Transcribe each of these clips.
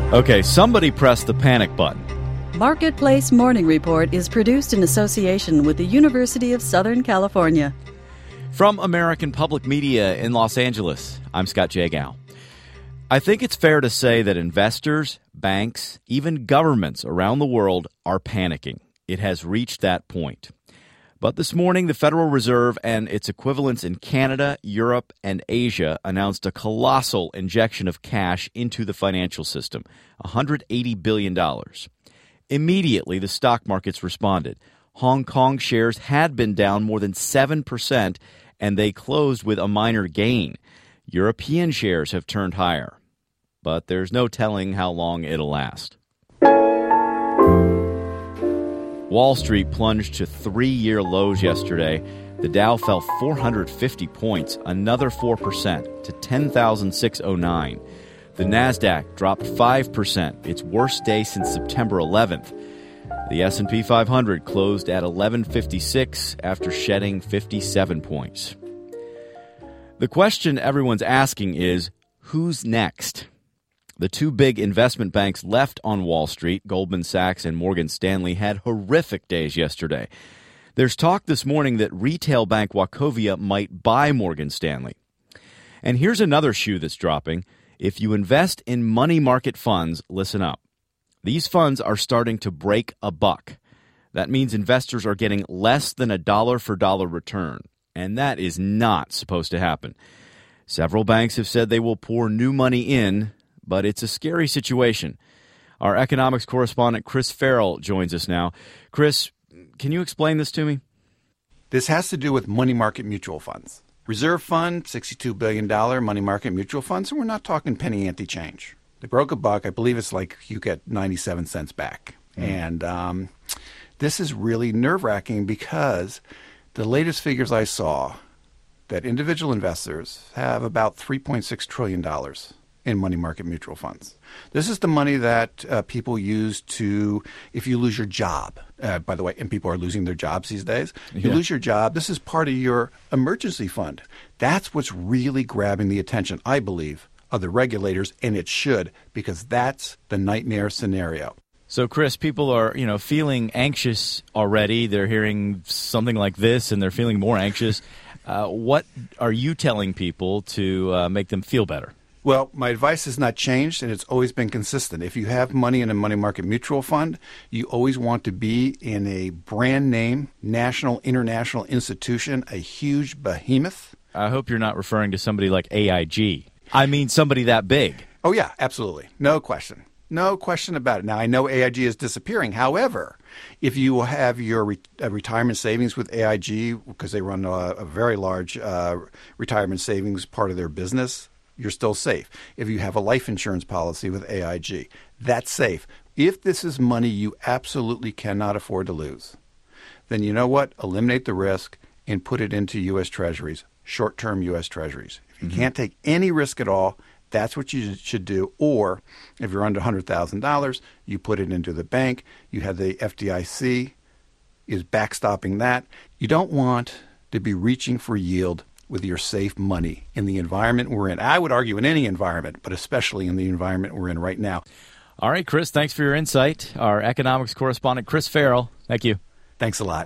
Okay, somebody press the panic button. Marketplace Morning Report is produced in association with the University of Southern California. From American Public Media in Los Angeles, I'm Scott Jagow. I think it's fair to say that investors, banks, even governments around the world are panicking. It has reached that point. But this morning, the Federal Reserve and its equivalents in Canada, Europe, and Asia announced a colossal injection of cash into the financial system, $180 billion. Immediately, the stock markets responded. Hong Kong shares had been down more than 7%, and they closed with a minor gain. European shares have turned higher, but there's no telling how long it'll last. Wall Street plunged to three-year lows yesterday. The Dow fell 450 points, another 4%, to 10,609. The Nasdaq dropped 5%, its worst day since September 11th. The S&P 500 closed at 1156 after shedding 57 points. The question everyone's asking is, who's next? The two big investment banks left on Wall Street, Goldman Sachs and Morgan Stanley, had horrific days yesterday. There's talk this morning that retail bank Wachovia might buy Morgan Stanley. And here's another shoe that's dropping. If you invest in money market funds, listen up. These funds are starting to break a buck. That means investors are getting less than a dollar-for-dollar return, and that is not supposed to happen. Several banks have said they will pour new money in, but it's a scary situation. Our economics correspondent Chris Farrell joins us now. Chris, can you explain this to me? This has to do with money market mutual funds. Reserve fund, $62 billion money market mutual funds, and we're not talking penny ante change. They broke a buck. I believe it's like you get 97 cents back. And this is really nerve-wracking because the latest figures I saw that individual investors have about $3.6 trillion in money market mutual funds. This is the money that people use to, if you lose your job, by the way, and people are losing their jobs these days, you lose your job, this is part of your emergency fund. That's what's really grabbing the attention, I believe, of the regulators, and it should, because that's the nightmare scenario. So, Chris, people are, feeling anxious already. They're hearing something like this, and they're feeling more anxious. What are you telling people to make them feel better? Well, my advice has not changed, and it's always been consistent. If you have money in a money market mutual fund, you always want to be in a brand name, national, international institution, a huge behemoth. I hope you're not referring to somebody like AIG. I mean somebody that big. Oh, yeah, absolutely. No question. No question about it. Now, I know AIG is disappearing. However, if you have your retirement savings with AIG, because they run a very large retirement savings part of their business, you're still safe. If you have a life insurance policy with AIG, that's safe. If this is money you absolutely cannot afford to lose, then you know what? Eliminate the risk and put it into U.S. Treasuries, short-term U.S. Treasuries. If you can't take any risk at all, that's what you should do. Or if you're under $100,000, you put it into the bank. You have the FDIC is backstopping that. You don't want to be reaching for yield with your safe money in the environment we're in. I would argue in any environment, but especially in the environment we're in right now. All right, Chris, thanks for your insight. Our economics correspondent, Chris Farrell. Thank you. Thanks a lot.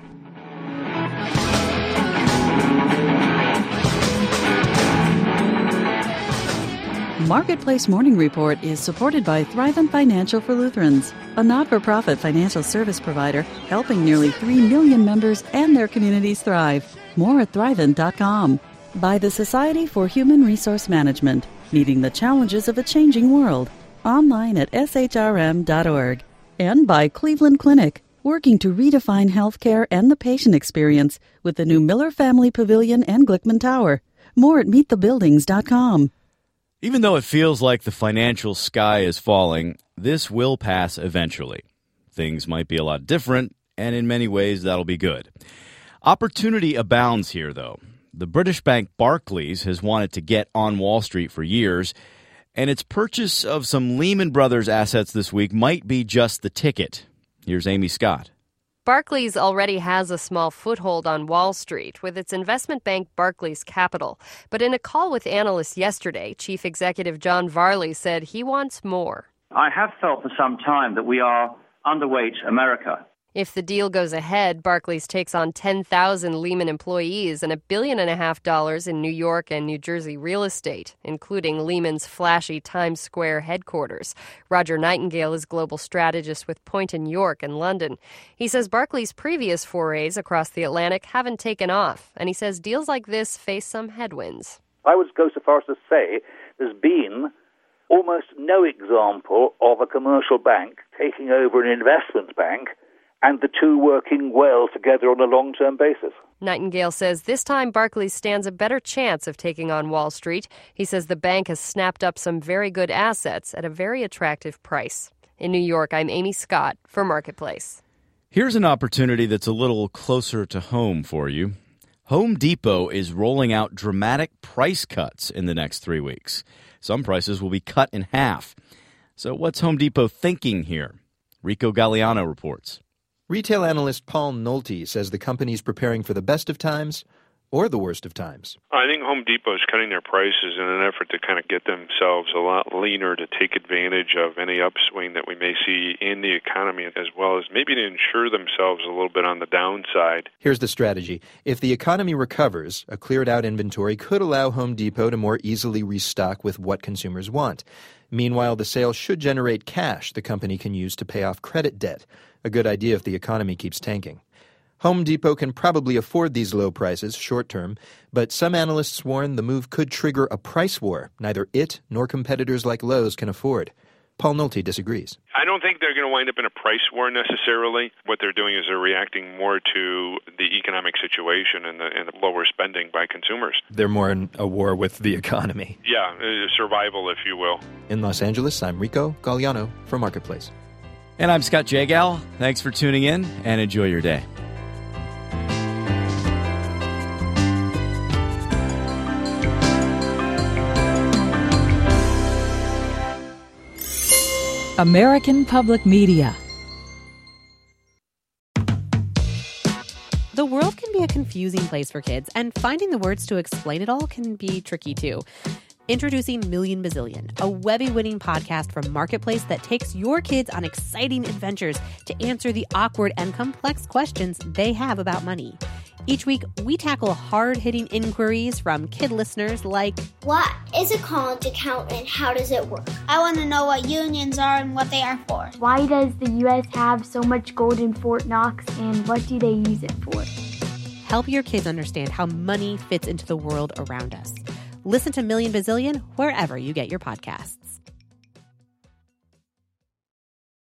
Marketplace Morning Report is supported by Thrivent Financial for Lutherans, a not-for-profit financial service provider helping nearly 3 million members and their communities thrive. More at Thrivent.com. By the Society for Human Resource Management, meeting the challenges of a changing world. Online at shrm.org. And by Cleveland Clinic, working to redefine healthcare and the patient experience with the new Miller Family Pavilion and Glickman Tower. More at meetthebuildings.com. Even though it feels like the financial sky is falling, this will pass eventually. Things might be a lot different, and in many ways that'll be good. Opportunity abounds here, though. The British bank Barclays has wanted to get on Wall Street for years, and its purchase of some Lehman Brothers assets this week might be just the ticket. Here's Amy Scott. Barclays already has a small foothold on Wall Street with its investment bank Barclays Capital. But in a call with analysts yesterday, Chief Executive John Varley said he wants more. I have felt for some time that we are underweight America. If the deal goes ahead, Barclays takes on 10,000 Lehman employees and $1.5 billion in New York and New Jersey real estate, including Lehman's flashy Times Square headquarters. Roger Nightingale is global strategist with Point in York and London. He says Barclays' previous forays across the Atlantic haven't taken off, and he says deals like this face some headwinds. I would go so far as to say there's been almost no example of a commercial bank taking over an investment bank and the two working well together on a long-term basis. Nightingale says this time Barclays stands a better chance of taking on Wall Street. He says the bank has snapped up some very good assets at a very attractive price. In New York, I'm Amy Scott for Marketplace. Here's an opportunity that's a little closer to home for you. Home Depot is rolling out dramatic price cuts in the next 3 weeks. Some prices will be cut in half. So what's Home Depot thinking here? Rico Galliano reports. Retail analyst Paul Nolte says the company's preparing for the best of times or the worst of times. I think Home Depot is cutting their prices in an effort to kind of get themselves a lot leaner to take advantage of any upswing that we may see in the economy, as well as maybe to insure themselves a little bit on the downside. Here's the strategy. If the economy recovers, a cleared-out inventory could allow Home Depot to more easily restock with what consumers want. Meanwhile, the sale should generate cash the company can use to pay off credit debt. A good idea if the economy keeps tanking. Home Depot can probably afford these low prices short-term, but some analysts warn the move could trigger a price war neither it nor competitors like Lowe's can afford. Paul Nolte disagrees. I don't think they're going to wind up in a price war necessarily. What they're doing is they're reacting more to the economic situation and the lower spending by consumers. They're more in a war with the economy. Yeah, survival, if you will. In Los Angeles, I'm Rico Galliano for Marketplace. And I'm Scott Jagal. Thanks for tuning in and enjoy your day. American Public Media. The world can be a confusing place for kids, and finding the words to explain it all can be tricky too. Introducing Million Bazillion, a Webby-winning podcast from Marketplace that takes your kids on exciting adventures to answer the awkward and complex questions they have about money. Each week, we tackle hard-hitting inquiries from kid listeners like, what is a college account and how does it work? I want to know what unions are and what they are for. Why does the U.S. have so much gold in Fort Knox and what do they use it for? Help your kids understand how money fits into the world around us. Listen to Million Bazillion wherever you get your podcasts.